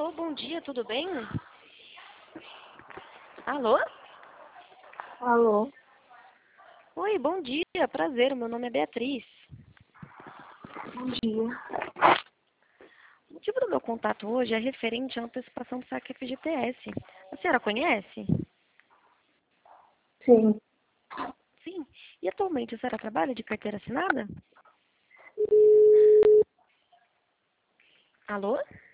Alô, bom dia, tudo bem? Alô? Alô, Oi, bom dia, prazer, meu nome é Beatriz. bom dia. O motivo do meu contato hoje é referente à antecipação do saque FGTS. A senhora conhece? Sim, Sim. E atualmente a senhora trabalha de carteira assinada? Alô?